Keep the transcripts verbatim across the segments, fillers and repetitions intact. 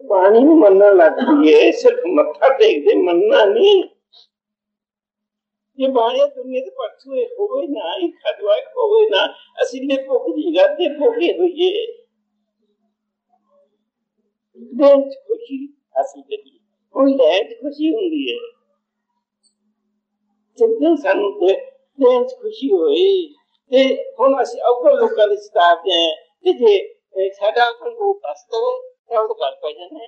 बाणी में मनना लगती है, सिर्फ मत्था टेक दे मनना नहीं। ये बाणिया दुनिया के परछुए होवे ना, खदवा होवे ना, असि ने भुख दी गाते भोगे होइए देन खुशी हासिल करी, उन लैंड खुशी हुंदी है। जिद्दन सानू देन खुशी होई ते हुण असि अवगल लोकां दे सितारदे हैं ते जे साडा को दस दवे तां ओह गल पै जांदे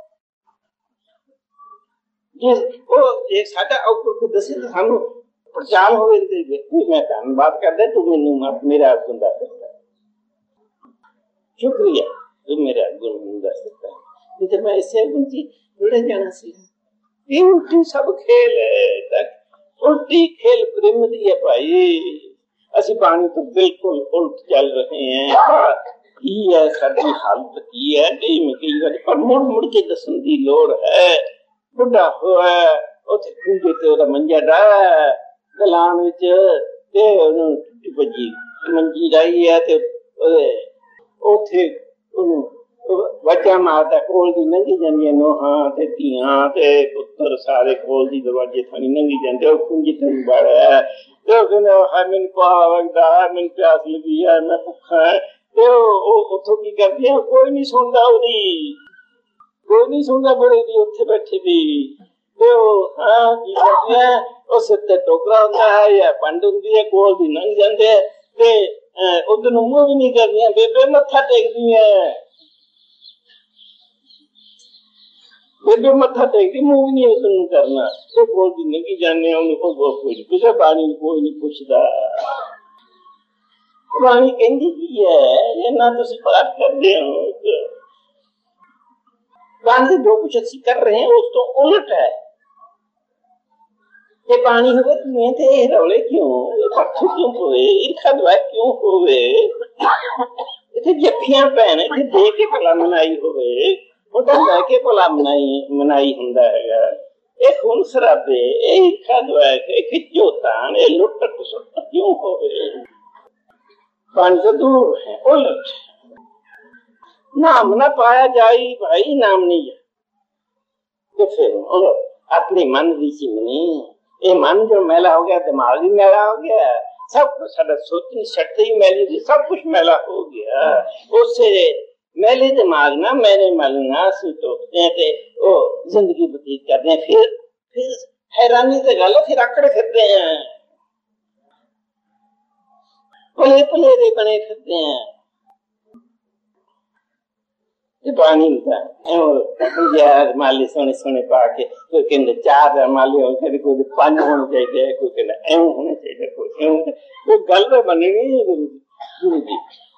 जे ओह एक साडा अवगल को दसे तां सानू प्रचार होवे ते मैं धन्नवाद करदा तू मैनू मेरा गुण दस दित्ता, शुक्रिया तू मेरा गुण दस दित्ता, नहीं तो मैं इससे गुण ची जुड़े जाना सी। ये उल्टी सब खेल है, उल्टी खेल प्रेम दी है भाई। असि पानी तो बिल्कुल उल्ट चल रहे हैं। की है साडी हालत की है नहीं में कई बार पर मुड़ मुड़ के दसन दी लोड़ है। बुढ़ा होया उथे खुंजे ते ओदा मंजा डाया गलान विच ते ओनू भजी मंजी डाई है ते उथे ओनू वजा मारदा कोल दी नंगी जांदी नोहां ते धीआं ते पुत्तर सारे कोल दी दरवाजे थानी नंगी जांदे और खुंजी ते बाड़ा ते कहंदा हाय मैनू पाला लगदा है, मैनू प्यास लगी है, मैं भुखा है। ते उथों की करदी है, कोई नहीं सुनदा ओदी, कोई नहीं सुनदा बड़े दी उत्थे बैठे दी ते हां की करदी है उस ते टोकरा हुंदा है या पंड हुंदी है कोल दी लंघ जांदे ते उधर नूं मूंह भी नहीं करदियां, बेबे मत्था टेकदी है, बेबे मत्था टेकदी मूंह नहीं उधर करना ते कोल दी लंघी जाने उन्हें को कोई किसे पानी कोई नहीं पुछदा। पानी कहंदी की है ये ना तुसी बात करदे हो, पानी जो कुछ असि कर रहे हैं उस तो उलट है। ये पानी होवे दुनिया ते रौले क्यों, पत्थर क्यों होवे, ईर्खा द्वेष क्यों होवे, इथे जफ्फियां पैन इथे दे के भला मनाई होवे, उधर जाके भला मनाई मनाई हुंदा हैगा। ये खून शराबे, ये ईर्खा द्वेष, ये खिच्चोतान, ये लुट खसुट क्यों होवे। पानी तो दूर है उलट। नाम ना पाया जाए भाई, नाम नहीं है तो फिर अपने मन की चिमनी, ये मन जो मैला हो गया, दिमाग भी मैला हो गया, सब कुछ साडा सोचनी शक्ति ही मैली थी, सब कुछ मैला हो गया। उससे मैले दिमाग ना मैंने मलना सी टोकते हैं ते ओ जिंदगी बतीत करते हैं। फिर फिर हैरानी से गल फिर आकड़ फिरते हैं, पले पले रे बने फिरते हैं। पानी माली सोने सोने पा के कोई कहते चार माली हो, कोई पांच होने चाहिए, कोई कहना एव होने चाहिए, कोई एव कोई गल तो बननी गुरु जी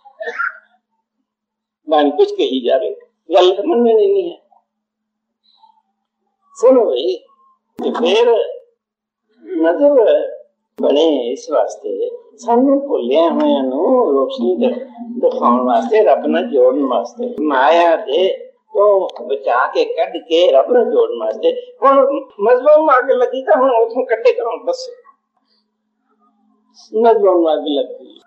बानी कुछ कही जा रही गल तो मननी नहीं है। सुनो भाई फिर नजर बने इस वास्ते सानू भुलिया होया नू रोशनी दिखाने वास्ते, रब नाल जोड़न वास्ते, माया दे तो बचा के कढ़ के रब नाल जोड़न वास्ते। हुण मजहब अग लगी तो हुण उथों कड्ढे कौन बस मजहब अग लगी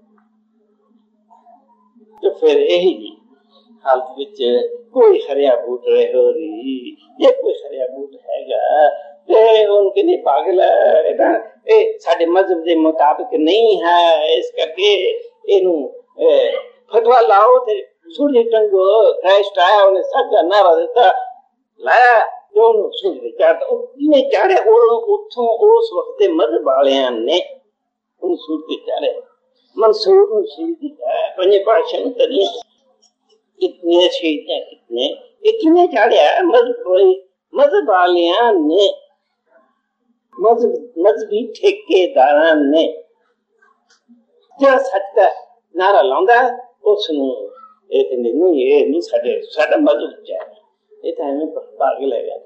तो फिर यही जी हालत विच कोई हरिया बूट रहे हो रही, ये कोई हरिया बूट हैगा ते उनके लिए पागल है, ए साडे मजहब के मुताबिक नहीं है, इस करके इनू फतवा लाओ ते सूर्य टंगो। क्राइस्ट आया उन्हें सच्चा नारा दिता लाया जो उन्हें सूर्य चाहता उन्हें चाड़े उथों उस वक्त मजहब वालियां ने उन सूर्य चाड़े मंसूर शहीद पंजे पातशाह तरी कितने शहीद हैं, कितने कितने चाड़िया मजहब मजहब वालियां ने मजहबी ठेकेदारां ने जो सच का नारा लाउंदा उसनूं ये कहंदे नहीं ये नहीं साडे साडा मजहब चाहिए, ये तो एवें पागल है।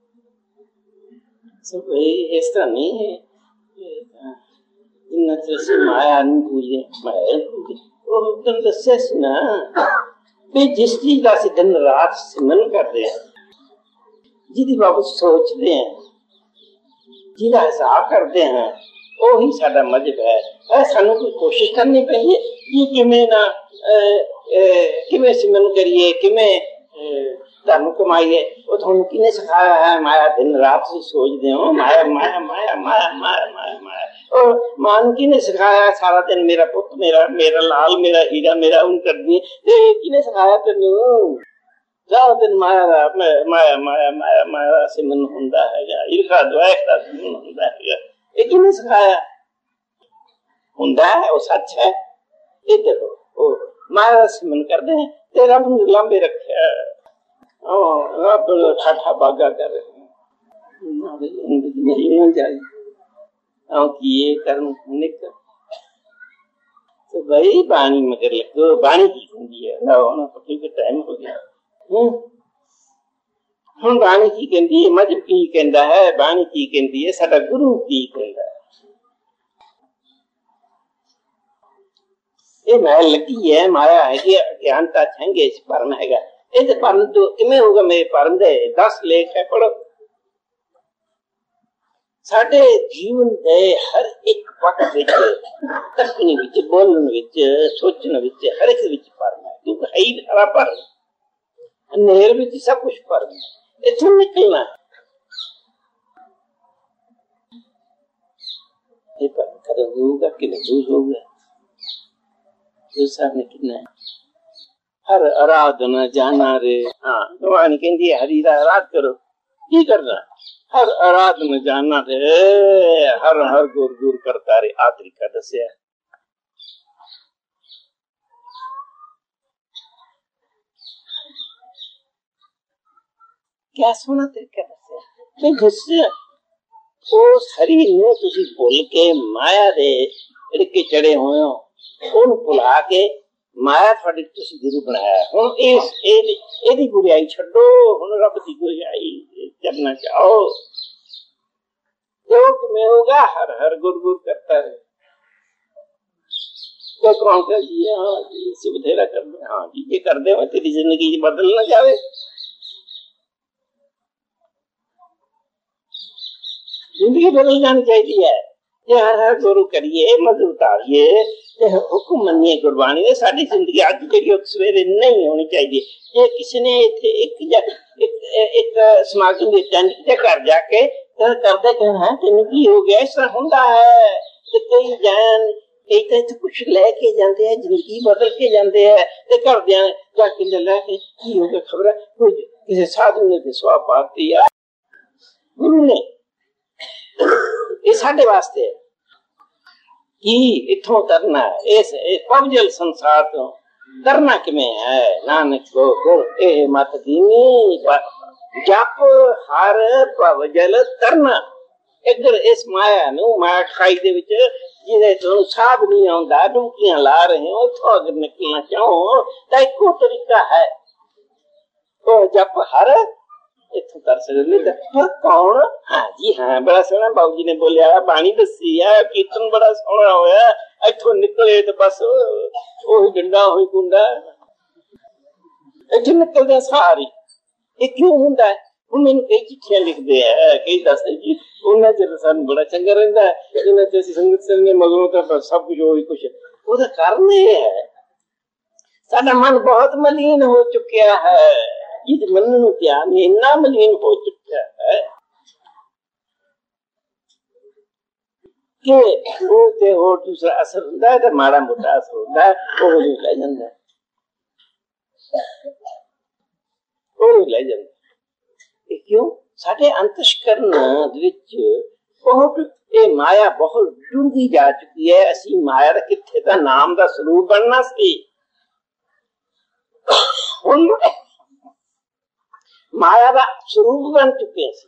सब इस तरह नहीं है, इन्ना तरस माया नहीं पूजे माया पूजे वो तुम दस्या सी ना भी जिस चीज का असीं दिन रात सिमरन करते हैं, जिहदी बाबत सोचते हैं, जिहदा हिसाब करते हैं, वही साडा मजहब है। सानू कोई कोशिश करनी पैंदी कि किवें ना किवें सिमरन करिए, किवें धर्म कमाइए। वो तुहानू किने सिखाया है? माया दिन रात से सोचते हो माया माया माया माया माया माया माया। और मान किने सिखाया सारा दिन मेरा पुत मेरा मेरा लाल मेरा हीरा मेरा उन कर दिए। किने सिखाया तेनू? सारा दिन माया माया माया माया माया माया से मन हुंदा है, ईर्खा द्वेष का मन हुंदा है। ये किने सिखाया? हुंदा है वो सच है। ये देखो वो माया से मन करते हैं तेरा लंबे रखे ठाठा बागा कर रहे ये कर्म निकल तो भाई बाणी मगर लगो बाणी की होंगी है ना पति टाइम हो गया। हम बाणी की कहती है मजहब की कहता है, बाणी की कहती है साडा गुरु की कहता है। ये माया लगी है माया है कि अज्ञानता छेंगे इस परम हैगा। ये परम तो किमें होगा मेरे परम दे दस लेख है पढ़ो। साडे जीवन दे हर एक पक्ष विच तकनी विच बोलण विच सोचण विच हर एक विच परम है क्योंकि है ही सारा परम। अंधेर विच सब कुछ परम है। इथों निकलना है ये परम कदम होगा कि नहीं होगा ने कितना है। हर आराधना जाना रे हाँ भगवान कहती है हरी आराध करो की करना हर आराधना जाना रे हर हर गुर गुर करता रे आ तरीका दसिया। क्या सोना तरीका दसिया जिससे उस हरी ने तुसी भुल के माया दे इड़के चढ़े हुए हो उन भुला के माया थोड़ी तुसी गुरु बनाया। हुन इस एदी बुराई छड्डो हुन रब दी बुराई करना चाहो योग में होगा हर हर गुर गुर करता है। तो कौन का जी हाँ जी बथेरा कर दे हाँ जी ये कर दे तेरी जिंदगी बदल ना जावे। जिंदगी बदल जानी चाहिए है हर हर गुरु करिए मत उतारिए हुक्म मनिए गुरबाणी ने साडी जिंदगी अज जी सवेरे नहीं होनी चाहिए। जे किसी ने इथे एक एक, एक समागम घर जाके करते कहना तेन की हो गया इस तरह होंदा है ते कई जान कई तो कुछ लेके जाते हैं जिंदगी बदल के जाते हैं ते घर दे जाके लेके की हो गया खबर कोई किसी साधु ने विश्वास पाती है गुरु ने ये साडे वास्ते है कि इथों तरना है इस पवजल संसार तो तरना किमें है नानक को गुर ए मत दीनी जप हर पवजल तरना। इधर इस माया नु माया खाई दे विच जिदे तुहानू साब नहीं आउंदा डुबकियां ला रहे हो इथों अगर निकलना चाहो तां इको तरीका है ओ जप हर इथों तर सकते पर कौन हाँ जी हाँ बड़ा सोहना बाबू जी ने बोलिया बाणी दसी है कीर्तन बड़ा सोहना होया इथों निकले तो बस ओही डंडा ओही कुंडा इथों निकलदे सारी ये क्यों हुंदा है। हुण मैनूं कई चिट्ठियां लिखदे है कई दसदे जी उन्हां च सानूं बड़ा चंगा रहिंदा है इन्हां च असीं संगत संगे मगरों तो सब कुछ ओही कुछ ओहदा कारण ये है साडा मन बहुत मलीन हो चुकिया है। इस मन में ध्यान इन्ना मलिन हो चुका है कि वो ते और दूसरा असर होता है तो माड़ा मोटा असर होता है वो हो ले जाता है वो ले जाता है। क्यों साडे अंतस्करण विच बहुत ये माया बहुत डूंगी जा चुकी है। असी माया दा किथे दा नाम दा स्वरूप बनना सी हुण माया का स्वरूप बन चुके हैं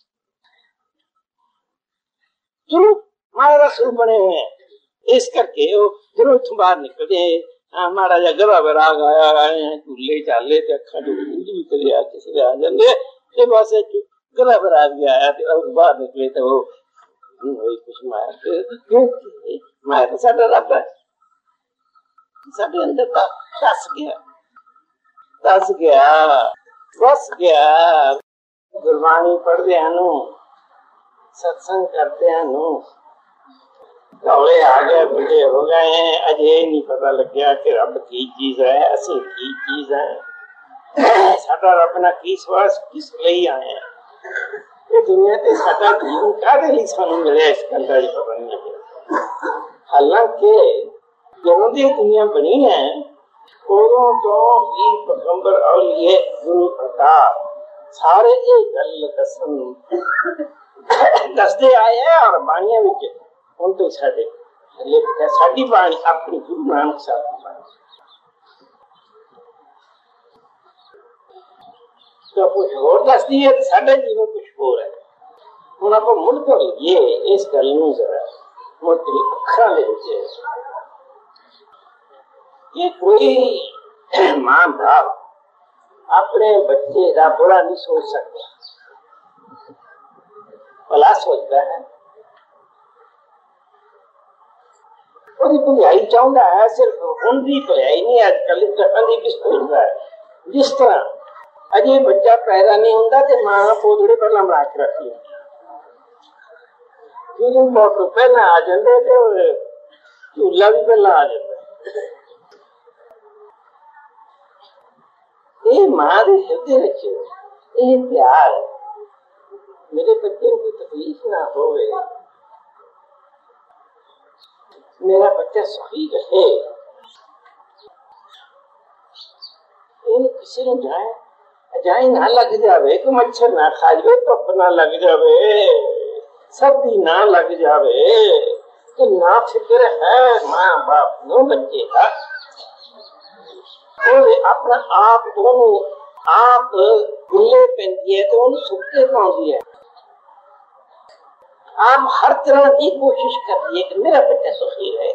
स्वरूप माया का स्वरूप बने हुए हैं। इस करके वो जरूर इथों बाहर निकलते हैं माड़ा जा गला विराग आया आए हैं झूले चाले अखा भी करे आ किसी आ जाते बस गला विराग भी आया और बाहर निकले तो वो कुछ माया क्यों माया तो साडा रब है साडे अंदर दस गया दस गया बस गया। गुरबाणी पढ़ते हैं सत्संग करते हैं दौड़े आ गए बड़े हो गए हैं अजे नहीं पता लग गया कि रब की चीज है असि की चीज है ਸਾਡਾ ਰੱਬ ਨਾਲ ਕੀ ਸਵਾਸ ਕਿਸ ਲਈ ਆਏ ਆ, ਇਹ ਦੁਨੀਆ ਤੇ ਸਾਡਾ ਜੀਵਨ ਕਾਹਦੇ ਲਈ ਸਾਨੂੰ ਮਿਲਿਆ, ਇਸ ਗੱਲ ਦਾ ਪਤਾ ਨਹੀਂ। ਹਾਲਾਂਕਿ ਜਦੋਂ ਦੀ ਦੁਨੀਆ ਬਣੀ ਹੈ ਉਦੋਂ ਤੋਂ ਵੀ ਪੈਗੰਬਰ ਔਲੀਏ ਗੁਰੂ ਅਵਤਾਰ ਸਾਰੇ ਇਹ ਗੱਲ ਦੱਸਣ ਦੱਸਦੇ ਆਏ ਹੈ। ਔਰ ਬਾਣੀਆਂ ਵਿੱਚ ਹੁਣ ਤੋਂ ਸਾਡੇ ਲਿਖਿਆ ਸਾਡੀ ਬਾਣੀ ਆਪਣੀ ਗੁਰੂ ਨਾਨਕ ਸਾਹਿਬ ਦੀ ਬਾਣੀ ਤਾਂ ਕੁਝ ਹੋਰ ਦੱਸਦੀ ਹੈ, ਸਾਡਾ ਜੀਵਨ ਕੁਝ ਹੋਰ ਹੈ। ਹੁਣ ਆਪਾਂ ਮੁੜ ਕਰ ਲਈਏ ਇਸ ਗੱਲ ਨੂੰ ਜ਼ਰਾ ਮੋਟੀ ਅੱਖਾਂ ਦੇ ਵਿੱਚ ਕਿ ਕੋਈ ਮਾਂ ਬਾਪ ਆਪਣੇ ਬੱਚੇ ਦਾ ਬੁਰਾ ਨਹੀਂ ਸੋਚ ਸਕਦਾ, ਭਲਾ ਸੋਚਦਾ ਹੈ। ਉਹਦੀ ਭਲਾਈ ਚਾਹੁੰਦਾ ਹੈ, ਸਿਰਫ ਹੁਣ ਦੀ ਭਲਾਈ ਨਹੀਂ, ਅੱਜ ਕੱਲ ਦੀ ਵੀ ਸੋਚਦਾ ਹੈ। ਜਿਸ ਤਰ੍ਹਾਂ ਅਜੇ ਬੱਚਾ ਪੈਦਾ ਨਹੀਂ ਹੁੰਦਾ ਤੇ ਮਾਂ ਪੋਤੜੇ ਪਹਿਲਾਂ ਬਣਾ ਕੇ ਰੱਖ ਲਿਆ, ਜਦੋਂ ਬਹੁਤ ਪਹਿਲਾਂ ਆ ਜਾਂਦੇ ਤੇ ਝੂਲਾ ਵੀ ਪਹਿਲਾਂ ਆ ਜਾਂਦਾ। ਇਹ ਮਾਂ ਦੇ ਹਿਰਦੇ ਵਿੱਚ ਇਹ ਪਿਆਰ, ਮੇਰੇ ਬੱਚੇ ਨੂੰ ਕੋਈ ਤਕਲੀਫ ਨਾ ਹੋਵੇ, ਮੇਰਾ ਬੱਚਾ ਸੁਖੀ ਰਹੇ, ਇਹ ਕਿਸੇ ਨੂੰ ਜਾਏ ਅਜਾਈ ਨਾ ਲੱਗ ਜਾਵੇ, ਕਿ ਮੱਛਰ ਨਾ ਖਾ ਜਾਵੇ, ਧੁੱਪ ਨਾ ਲੱਗ ਜਾਵੇ, ਸਰਦੀ ਨਾ ਲੱਗ ਜਾਵੇ, ਕਿ ਨਾ ਫਿਕਰ ਹੈ ਮਾਂ ਬਾਪ ਨੂੰ ਬੱਚੇ ਦਾ। ਉਹ ਆਪਣਾ ਆਪ ਉਹਨੂੰ ਆਪ ਗੁੱਲੇ ਪੈਂਦੀ ਹੈ ਤੇ ਉਹਨੂੰ ਸੁੱਕੇ ਪਾਉਂਦੀ ਹੈ, ਆਪ ਹਰ ਤਰ੍ਹਾਂ ਦੀ ਕੋਸ਼ਿਸ਼ ਕਰਦੀ ਹੈ ਕਿ ਮੇਰਾ ਬੱਚਾ ਸੁਖੀ ਰਹੇ।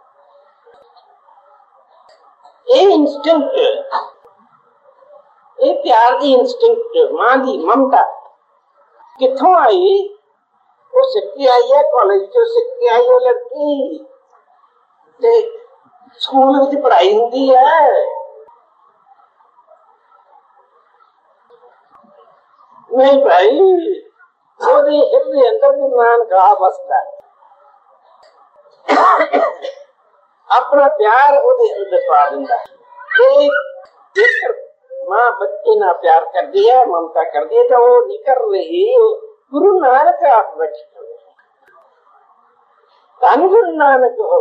ਇਹ ਇੰਸਟਿੰਕਟ, ਇਹ ਪਿਆਰ ਦੀ ਇੰਸਟਿੰਕਟ, ਮਾਂ ਦੀ ਮਮਤਾ ਕਿੱਥੋਂ ਆਈ? ਉਹ ਸਿੱਖ ਕੇ ਆਈ ਹੈ, ਕਾਲਜ ਚੋਂ ਸਿੱਖ ਕੇ ਆਈ ਉਹ ਲੜਕੀ, ਤੇ ਸਕੂਲ ਵਿੱਚ ਪੜ੍ਹਾਈ ਹੁੰਦੀ ਹੈ। ਨਹੀਂ ਭਾਈ, ਉਹਦੇ ਹਿਰਦੇ ਅੰਦਰ ਗੁਰੂ ਨਾਨਕ ਆ ਵਸਦਾ, ਆਪਣਾ ਪਿਆਰ ਉਹਦੇ ਅੰਦਰ ਪਾ ਦਿੰਦਾ। ਜੇਕਰ ਮਾਂ ਬੱਚੇ ਨਾਲ ਪਿਆਰ ਕਰਦੀ ਹੈ, ਮਮਤਾ ਕਰਦੀ ਹੈ, ਤਾਂ ਉਹ ਨਹੀਂ ਕਰ ਰਹੀ, ਗੁਰੂ ਨਾਨਕ ਆਪ ਬੈਠੇ ਧੰਨ ਗੁਰੂ ਨਾਨਕ ਹੋ।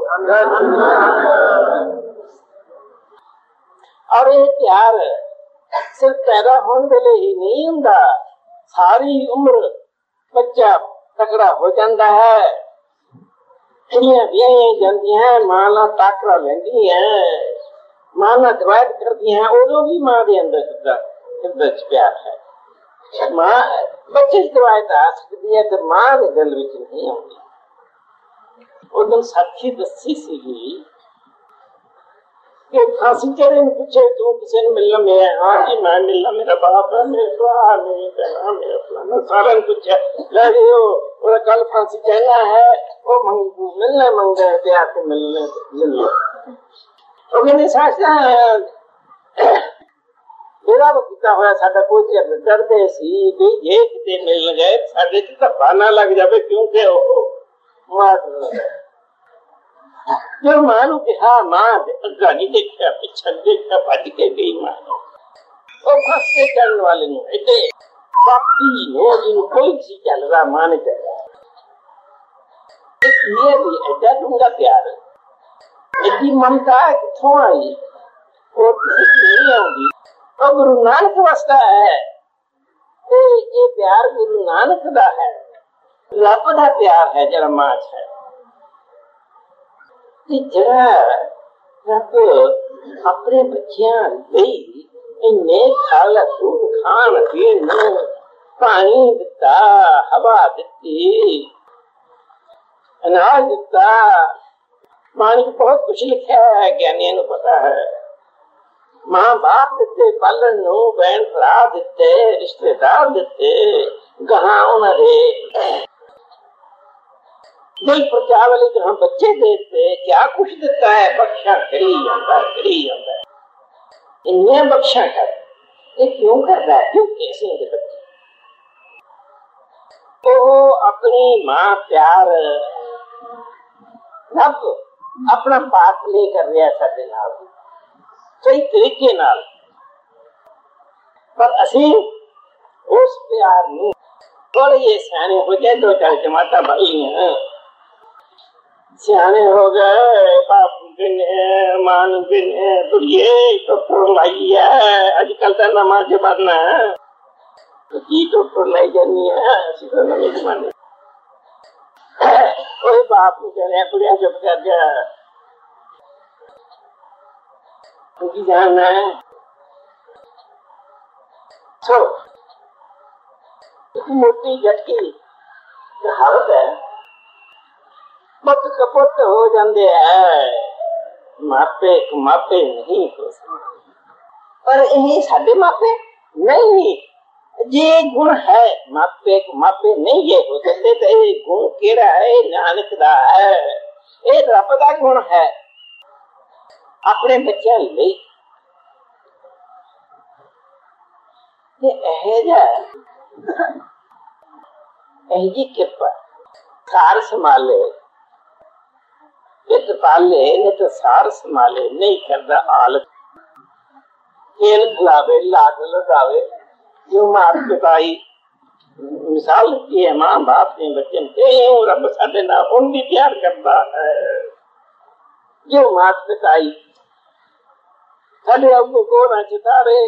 ਔਰ ਇਹ ਪਿਆਰ ਸਿਰਫ ਪੈਦਾ ਹੋਣ ਵੇਲੇ ਹੀ ਨਹੀਂ ਹੁੰਦਾ, ਸਾਰੀ ਉਮਰ ਬੱਚਾ ਤਕੜਾ ਹੋ ਜਾਂਦਾ ਹੈ। ਕੁੜੀਆਂ ਵਿਆਹੀਆਂ ਜਾਂਦੀਆਂ, ਮਾਂ ਨਾਲ ਟਾਕਰਾ ਲੈਂਦੀਆਂ, ਮਾਂ ਨਾਲ ਦਵਾਇਤ ਕਰਦੀਆਂ, ਉਦੋਂ ਵੀ ਮਾਂ ਦੇ ਅੰਦਰ ਹਿਰਦੇ ਚ ਪਿਆਰ ਹੈ। ਮਾਂ ਬੱਚੇ ਦੀ ਦਵਾਇਤ ਆ ਸਕਦੀ ਹੈ ਤੇ ਮਾਂ ਦੇ ਦਿਲ ਵਿੱਚ ਨਹੀਂ ਆਉਂਦੀ। ਉਦੋਂ ਸਾਖੀ ਦੱਸੀ ਸੀਗੀ ਕਿ ਫਾਂਸੀ ਚੜੇ ਨੂੰ ਪੁੱਛੇ ਤੂੰ ਕਿਸੇ ਨੂੰ ਮਿਲਣਾ? ਮੈਂ ਹਾਂ ਜੀ ਮੈਂ ਮਿਲਣਾ, ਮੇਰਾ ਬਾਪ ਹੈ, ਮੇਰੇ ਭਰਾ ਨੇ, ਭੈਣਾ ਮੇਰਾ ਫਲਾਣਾ, ਸਾਰਿਆਂ ਨੂੰ ਪੁੱਛਿਆ। ਲੈ ਜੀ ਉਹ ਕੱਲ ਫਾਂਸੀ ਚੜਨਾ ਹੈ, ਉਹ ਮੰਗੂ ਮਿਲਣਾ ਮੰਗਾ ਤੇ ਆ ਕੇ ਮਿਲਣੇ ਮਿਲਣਾ। ਉਹ ਕਹਿੰਦੇ ਸਾਖਾ ਮੇਰਾ ਕੀਤਾ ਹੋਇਆ ਸਾਡਾ ਕੋਈ ਚਿਰ ਡਰਦੇ ਸੀ ਵੀ ਜੇ ਕਿਤੇ ਮਿਲ ਗਏ ਸਾਡੇ ਚ ਧੱਪਾ ਨਾ ਲੱਗ ਜਾਵੇ, ਕਿਉਂਕਿ ਉਹ ਮਾਰ ਜੋ ਮਾਂ ਨੂੰ ਕਿਹਾ, ਮਾਂ ਦੇ ਅੱਗਾ ਨਹੀਂ ਦੇਖਿਆ, ਪਿੱਛਾ ਦੇਖਿਆ, ਭੱਜ ਕੇ ਗਈ ਮਾਂ। ਉਹ ਫਸੇ ਕਰਨ ਵਾਲੇ ਨੂੰ ਏਡੇ ਬਾਪੀ ਨੂੰ ਜਿਹਨੂੰ ਕੋਈ ਸੀ ਚੱਲਦਾ, ਮਾਂ ਨੇ ਚੱਲਦਾ। ਇਹ ਵੀ ਏਡਾ ਡੂੰਘਾ ਪਿਆਰ, ਏਡੀ ਮਮਤਾ ਕਿੱਥੋਂ ਆਈ? ਉਹ ਕਿਸੇ ਨਹੀਂ ਆਉਂਦੀ, ਉਹ ਗੁਰੂ ਨਾਨਕ ਵਸਦਾ ਹੈ। ਇਹ ਇਹ ਪਿਆਰ ਗੁਰੂ ਨਾਨਕ ਦਾ ਹੈ, ਰੱਬ ਦਾ ਪਿਆਰ ਹੈ ਜਿਹੜਾ ਮਾਂ ਚ ਹੈ। ਜਿਹੜਾ ਰੱਬ ਆਪਣੇ ਬੱਚਿਆਂ ਲਈ ਇੰਨੇ ਖਾਲਾ ਸੂਟ ਖਾਣ ਪੀਣ ਨੂੰ ਪਾਣੀ ਦਿੱਤਾ, ਹਵਾ ਦਿੱਤੀ, ਅਨਾਜ ਦਿੱਤਾ। ਪਾਣੀ ਚ ਬਹੁਤ ਕੁਛ ਲਿਖਿਆ ਹੈ, ਗਿਆਨੀਆਂ ਨੂੰ ਪਤਾ ਹੈ। ਮਾਂ ਬਾਪ ਦਿੱਤੇ ਪਾਲਣ ਨੂੰ, ਭੈਣ ਭਰਾ ਦਿੱਤੇ, ਰਿਸ਼ਤੇਦਾਰ ਦਿੱਤੇ, ਗਾਹਾਂ ਉਹਨਾਂ ਦੇ ਦਿਲ ਪਰਚਾ ਵਾਲੇ ਗਾਹਾਂ ਬੱਚੇ ਦੇਤੇ, ਕਿਆ ਕੁਛ ਦਿੱਤਾ ਹੈ। ਬਖਸ਼ਾ ਕਰੀ ਜਾਂਦਾ ਕਰੀ ਜਾਂਦਾ, ਇੰਨੀਆਂ ਬਖਸ਼ਾ ਕਰ। ਇਹ ਕਿਉਂ ਕਰਦਾ ਹੈ? ਕਿਉਂ ਕਿਸੇ ਦੇ ਬੱਚੇ ਉਹ ਆਪਣੀ ਮਾਂ ਪਿਆਰ ਰੱਬ ਆਪਣਾ ਪਾਠ ਲੈ ਕਰ ਰਿਹਾ ਸਾਡੇ ਨਾਲ, ਸਹੀ ਤਰੀਕੇ ਨਾਲ। पर असी उस प्यार नहीं थोड़े ये सियाने हो जाए, दो चार जमाता पढ़ लिया, सियाने हो गए, बाप बिन है, मान बिन है, बुढ़िए डॉक्टर लाई है, आजकल तो नमाज पढ़ना है तो की डॉक्टर लाई जानी है, ऐसी तो नवी जमाने कोई बाप नहीं कह रहे बुढ़िया चुप कर गया, उनकी जान है। तो मोटी झटकी कहावत है, मत कपट हो जाते है, मापे मापे नहीं हो सकते, पर ये साडे मापे नहीं, ये गुण है, मापे मापे नहीं ये हो सकते, तो ये गुण केड़ा है, नानक दा है, ये रब दा गुण है अपने बच्चों लिए। जी कृपा सार संभाले, पित पाले ने तो सार संभाले, नहीं करता आलत, खेल खिलावे, लाड लगावे, जो मात पिताई मिसाल की है, मां बाप ने बच्चे यूं रब साडे नाल उन भी प्यार करता है, जो मात पिताई साडे अगो को ना चितारे,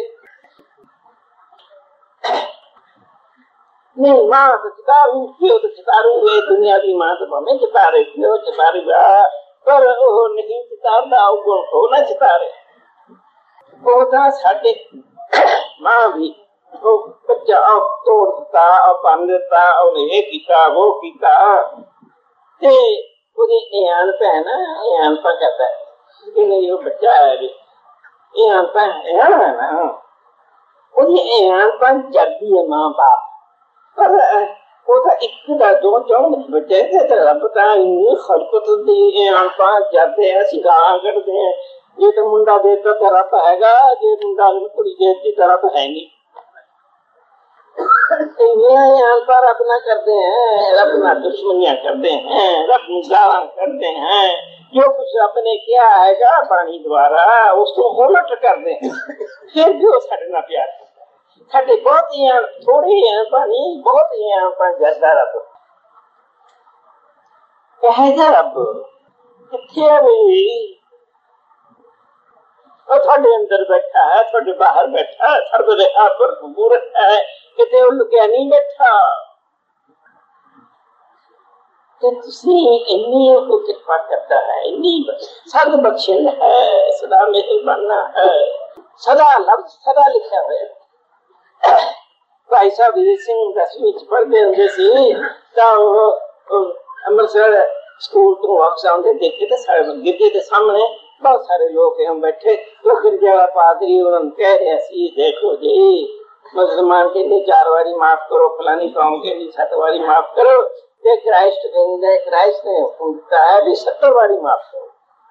नहीं मां तो चितारू क्यों तो चितारू है, दुनिया की मां तो हमें चितारे क्यों चितारी बा, पर वो नहीं चितारदा अगो को ना चितारे, वो था साडे मां भी वो बच्चा अब तोड़ देता, अब बन देता, उन्हें ये किया वो किया, ते उसे एन भैन एन पा कहता है, लेकिन ये बच्चा है एन पा एन है ना, उसे एन पा जल्दी है मां बाप, पर वो तो एक दा दो चौं बच्चे थे, तो रब ता इन्नी खलकत दी एन पा जाते हैं, सिगारा करते हैं, ये तो मुंडा देता तो रब हैगा, ये मुंडा कुड़ी देती तो रब है नहीं, यहाँ पर अपना करते हैं, अपना दुश्मनियां करते हैं, अपनी गाला करते हैं, जो कुछ अपने किया है पानी द्वारा उसको उलट करते हैं, फिर भी वो साढ़े ना प्यार साढ़े बहुत यहाँ थोड़ी यहाँ पानी बहुत यहाँ पर ज्यादा रब है रब किथे भी थोड़े अंदर बैठा है, थोड़े बाहर बैठा है, थोड़े पर मूर्त है, कितने लुकिया नहीं बैठा, तो इन्नी को कृपा करता है, इन्नी सद बख्शिश है, सदा मेहरबाना है, सदा लफ्ज सदा लिखा है। भाई साहब वीर सिंह दसवीं च पढ़ते होंगे सी, तो अमृतसर स्कूल तो वापस आते देखे तो गिद्दी के सामने बहुत सारे लोग हम बैठे, तो गिरजा पादरी उन्होंने कह रहे सी, देखो जी मुसलमान के लिए चार बारी माफ करो, फलानी कौम के लिए सात बारी माफ करो, क्राइस्ट क्राइस्ट ने हुक्म दिया है भी सत्तर बारी माफ करो,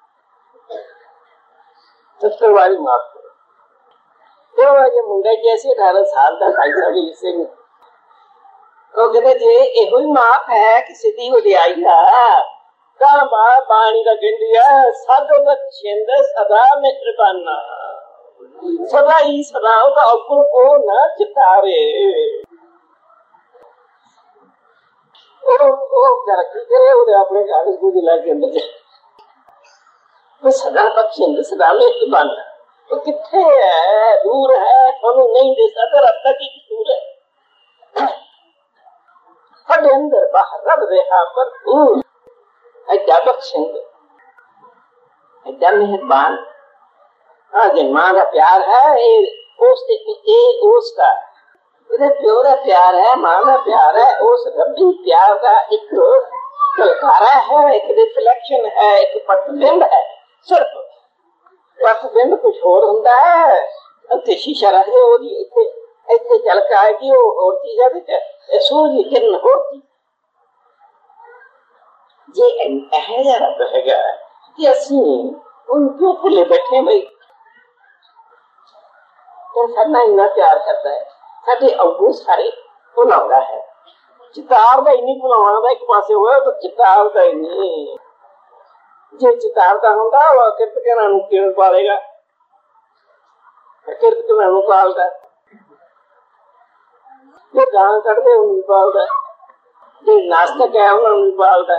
सत्तर बारी माफ करो। तो ये मुंडा जैसे अठारह साल का भाई साहब सिंह वो कहते जी यो माफ है कि सीधी वडियाई का बार बाणी का कहती है, सद बख्शिंद सदा मेहरबाना, सदा ही सदा का अकुल को न चितारे, तरक्की करे उन्हें अपने कागज को जिला के अंदर जाए, सदा बख्शिंद सदा मेहरबाना, तो किथे है, दूर है, थानू नहीं दे सकता, अब तक ही दूर है, हटे अंदर बाहर रब रेहा पर दूर ऐसा बख्शिंद ऐसा मेहरबान। आज मां का प्यार है, उस उसका प्योर प्यार है, मां का प्यार है, उस रब्बी प्यार का एक कलकारा है, एक रिफ्लेक्शन है, एक प्रतिबिंब है, सिर्फ प्रतिबिंब कुछ और होता है, उत्थे शीशा रख दे ओदी इत्थे इत्थे झलक आएगी, वो और चीज है, सूरज की किरण होती जे ऐसा रब हैगा कि असी उनको भुले बैठे भाई, तो साडा इन्ना प्यार करता है, साडे अगू सारे भुलाउंदा है, चितार दा ही नहीं भुलाउंदा, एक पासे होया तो चितार दा ही नहीं, जे चितार दा हुंदा वो किरत कना नूं किरण पालेगा, किरत कना नूं पालदा, जो गां कढ़दे उन्हें पालदा, जो नास्तिक है उन्होंने पालदा।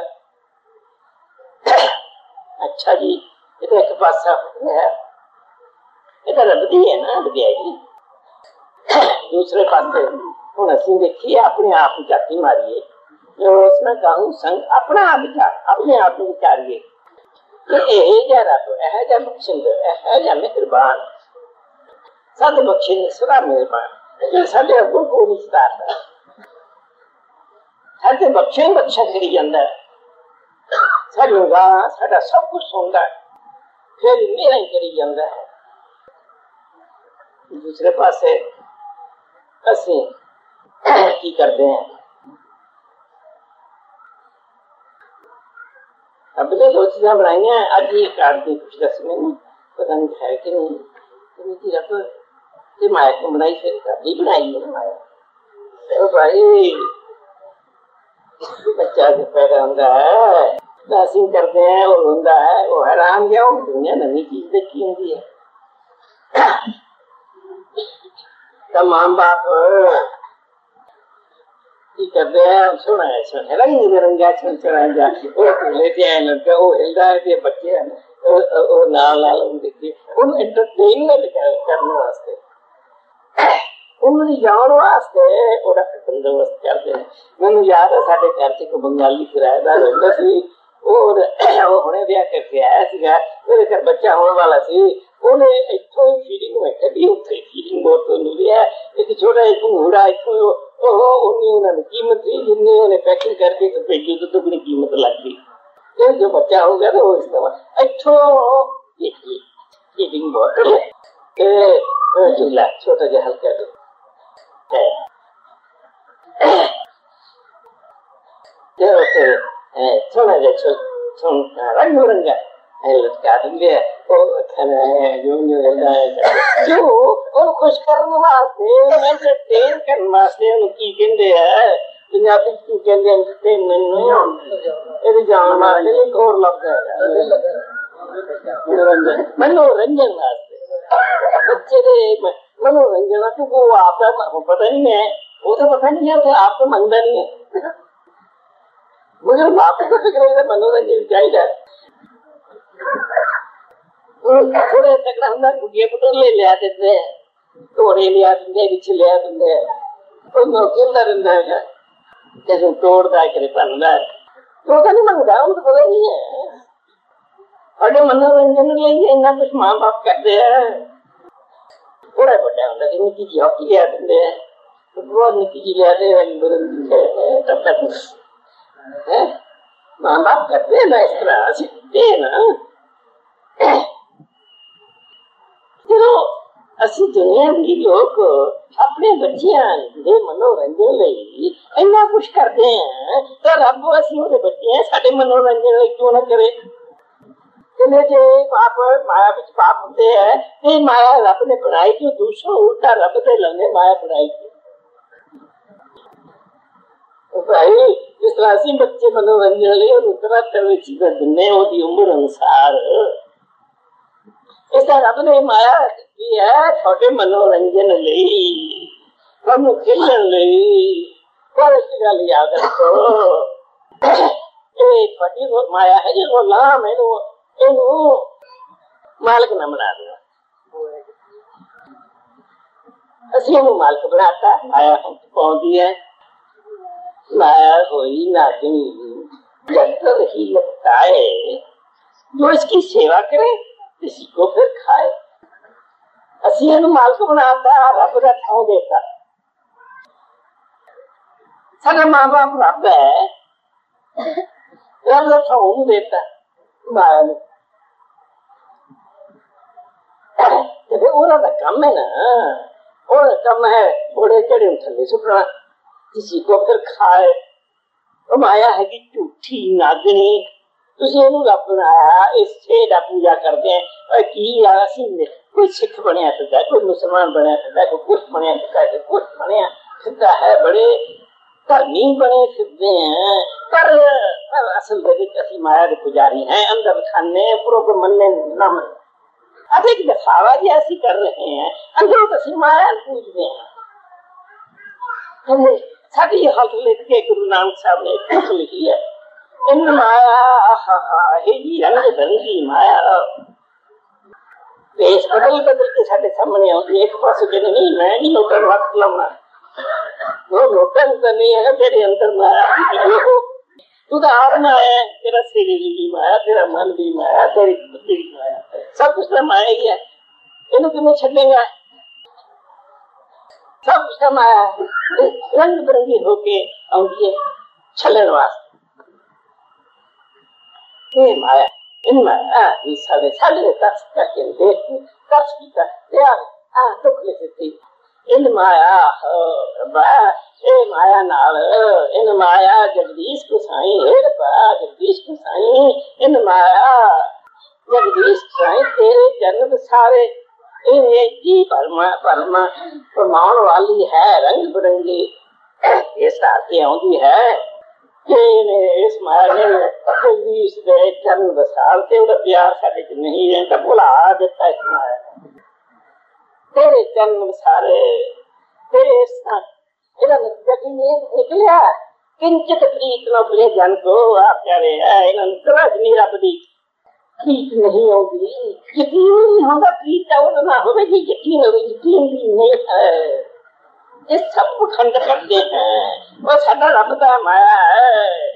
अच्छा जी, ये तो एक पासा है, ये तो रबदी है ना विद्याई। दूसरे पासे हूँ असं देखिए अपने आप जाती मारिए, उसमें कहूँ संग अपना आप विचार, अपने आप में विचारिए कि यह रब यह जा बख्शिंद यह जा मेहरबान साडे बख्शिंद सदा मेहरबान साडे अगों को नहीं सतारदा, साडे बख्शिंद बख्शा करी जांदा, साडू गां साडा सब कुछ सुनदा, फिर मेरा ही करी जांदा है। दूसरे पासे असीं की करते हैं, अब तो दो चीज़ें बनाई हैं। आज ये कार की कुछ दस में पता नहीं है कि नहीं, तो रब ये माया को बनाई फिर भी बनाई है माया। तो भाई बच्चा जो पैदा होता है नासिंग करते हैं वो होता है, वो हैरान गया वो दुनिया नवी चीज देखी होती है। तब माँ बाप की करते हैं सुना है सुना रंग बिरंगा छन चढ़ा जा वो लेते हैं लड़का वो हिलता है कि बच्चे वो नाल नाल देखिए उन एंटरटेनमेंट करने वास्ते उन्होंने जान वास्ते ओड़ा बंदोबस्त करते हैं। मैंने याद है साढ़े घर से को बंगाली किराएदार रहता सी और वो हुणे ब्याह करके आया सीगा, मेरे घर बच्चा होने वाला सी, उन्हें इत्थों ही फीलिंग में कभी उत्थे फीलिंग बहुत मिली है। एक छोटा एक घोड़ा इत्थों ओहो उन्हें उन्होंने कीमत थी जिन्हें उन्हें पैकिंग करके तो भेजी तो दुगनी कीमत लग गई। तो जो बच्चा हो गया तो वो इस्तेमाल इत्थों देखिए फीलिंग बहुत चूल्हा छोटा जा हल्का दो थोड़ा जा रंग बिरंगा लटका देंगे जो जो और खुश करने वास्ते एंटरटेन करने वास्ते उनकी कहते हैं पंजाबी की कहते एंटरटेनमेंट ये जान वाले एक और लफ्ज है मनोरंजन मनोरंजन वास्ते बच्चे दे मनोरंजन तो वो आपका पता नहीं है, वो तो पता नहीं है तो आपको मनता नहीं है, मुझे बाप को फिक्र है मनोरंजन चाहिए। थोड़े तक अंदर गुड़िया पुटोर ले ले आते थे, तोड़े ले आते थे, बिछ ले आते थे, और नौकेला रहता है जैसे तोड़ता करे पन्ना तो नहीं मंगता उनको पता नहीं है। और जो मनोरंजन लिए इतना कुछ माँ बाप करते हैं, थोड़ा बड़ा होता है निकी जी हॉकी ले आते हैं, फुटबॉल निकी जी ले आते हैं, तब तक माँ बाप करते हैं ना इस तरह सीखते हैं ना। चलो असि दुनिया के लोग अपने बच्चियां दे मनोरंजन ਲਈ ਇੰਨਾ ਕੁਝ ਕਰਦੇ हैं तो रब ਅਸੀਂ ਉਹਦੇ ਬੱਚੇ हैं साडे मनोरंजन ਲਈ क्यों ना करे। कहने जे पाप माया विच पाप होते हैं ये माया रब ने बनाई क्यों, दूसरा उल्टा रब दे लंगे माया बनाई क्यों। भाई जिस तरह ਅਸੀਂ ਬੱਚੇ मनोरंजन ਲਈ ਉਹਨੂੰ ਤਰ੍ਹਾਂ ਤਰ੍ਹਾਂ ਚੀਜ਼ਾਂ ਦਿੰਦੇ ਉਹਦੀ ਉਮਰ ਅਨੁਸਾਰ, इस तरह रब ने माया दी है छोटे मनोरंजन ਲਈ हम खेलन ਲਈ। पर एक गल याद रखो ये छोटी माया है जो गुलाम है इनू मालिक न बना दो, असि इनू मालिक बनाता माया हम पहुंची है। माया होई नागिनी जंतर ही लपटाए, जो इसकी सेवा करे इसी को फिर खाए। असि इनू मालिक बनाता रब दा ठाव देता। साडा मां बाप रब है, रब दा ठाव देता माया ने, तो फिर ओरा दा काम है ना, ओरा काम है बड़े चढ़े थले सुटना किसी को फिर खाए। तो माया है कि झूठी नागनी तुझे रब बनाया इसे पूजा करते हैं की यार कोई सिख बनया फिरता है, कोई मुसलमान बनया फिरता है, कोई कुछ बनया फिरता है, कोई कुछ बनया फिरता है, बड़े धर्मी बने फिरते हैं। पर, पर असल में माया के पुजारी हैं, अंदर खाने उपरों को मनने न मन अधिक दिखावा जी ऐसी कर रहे हैं, अंदरों तो माया पूजते हैं। हमने सारी हालत लिख के गुरु नानक साहब ने कुछ लिखी है, इन माया ही रंग बिरंगी माया देश बदल बदल के साढ़े सामने आती। एक पास नहीं, मैं नहीं नोटन वक्त लाना, वो नोटन तो नहीं है, तेरे अंदर माया तू तो आत्मा है, तेरा शरीर भी माया, तेरा मन भी माया, तेरी बुद्धि भी माया, सब कुछ तो माया ही है। इन्हें तुम्हें छेड़ेगा, सब कुछ माया रंग बिरंगी होके आती है छलन वास्ते। ये माया, इन माया ये सारे सारे दस करके देख दस की कर यार आ दुख लेती इन माया हो बा ए माया नाल इन माया जगदीश को साईं हे बा जगदीश को साईं इन माया जगदीश साईं तेरे जन्म सारे ये जी परमा परमा प्रमाण वाली है, रंग बिरंगी ये साथी आती है। इस माया ने जगदीश दे जन्म बसाल ते उदा प्यार साडे च नहीं है तो भुला देता इस माया ने। तेरे जन्म सारे तेरे इधर निकलिया किंचित प्रीत न बुरे जन को आप प्यारे है इन्होंने तरज नहीं रब दी प्रीत नहीं होगी, यकीन नहीं होगा प्रीत और ना होगा जी यकीन होगी, यकीन भी नहीं है। ये सब खंड करते हैं, वो साडा रब दा माया है।